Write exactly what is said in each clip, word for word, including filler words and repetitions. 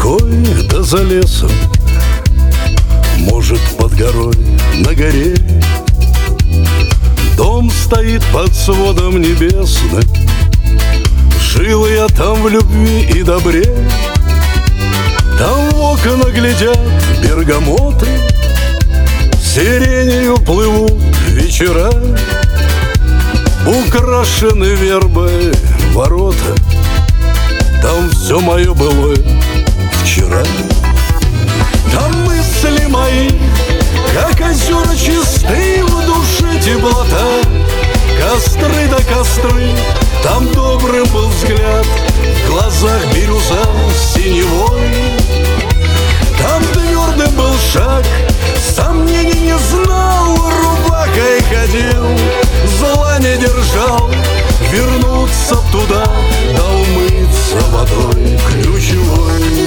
рекой да за лесом, может, под горой на горе. Дом стоит под сводом небесным, жил я там в любви и добре. Там в окна глядят бергамоты, сиренью плывут вечера. Украшены вербой ворота, там все мое былое вчера. Там мысли мои, как озера чистые, в душе теплота. Костры да костры, там добрым был взгляд, в глазах бирюза синевой. Там твердым был шаг, сомнений не знал, рубакой ходил, зла не держал. Вернуться туда, да умыться водой ключевой.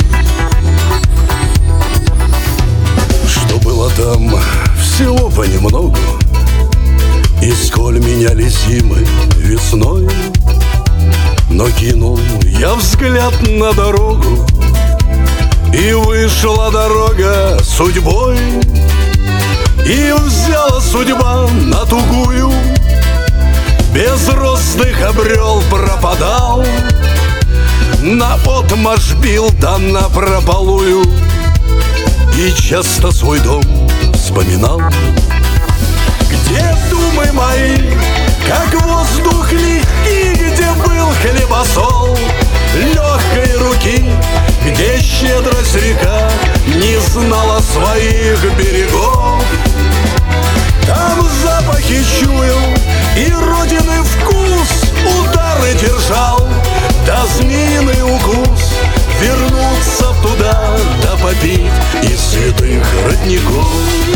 Что было там, всего понемногу, и сколь меняли зимы весной. Но кинул я взгляд на дорогу, и вышла дорога судьбой. И взяла судьба на тугую, безростных обрел, пропадал. Наотмашь бил, да напропалую, и часто свой дом вспоминал. Где думы мои, как воздух легкий, где был хлебосол легкой руки, где щедрость река не знала своих берегов. Там запахи чуял и родины вкус, удары держал, да змеиный укус. Вернуться туда, да попить из святых родников.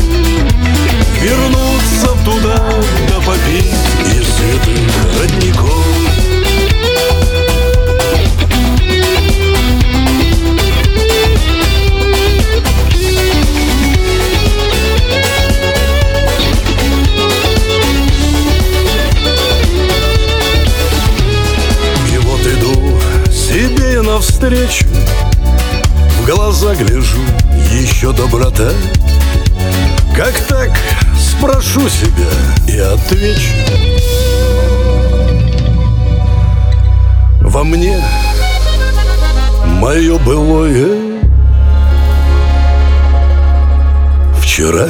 Вернуться туда, да попить из святых родников. И вот иду себе навстречу, в глаза гляжу, еще доброта. Как так, спрошу себя и отвечу: во мне мое былое вчера.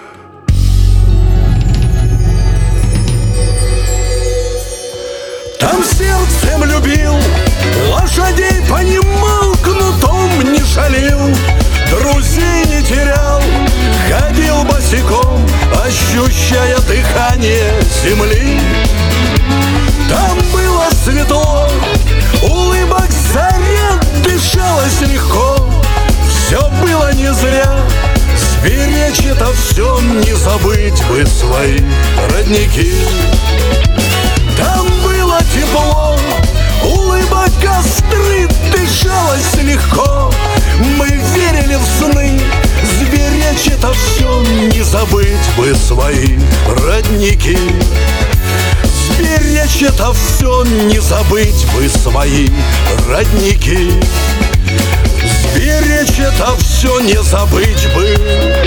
Там сердцем любил, лошадей понимал, кнутом не шалил, друзей не терял, ходил босиком, ощущая дыхание земли. Там было светло, улыбок заря, дышалось легко. Все было не зря, сберечь это все, не забыть бы свои родники. Там было тепло, улыбок костры, дышалось легко. Мы верили в сны, сберечь это все, не забыть бы свои родники. Сберечь это все, не забыть бы свои родники. Сберечь это все, не забыть бы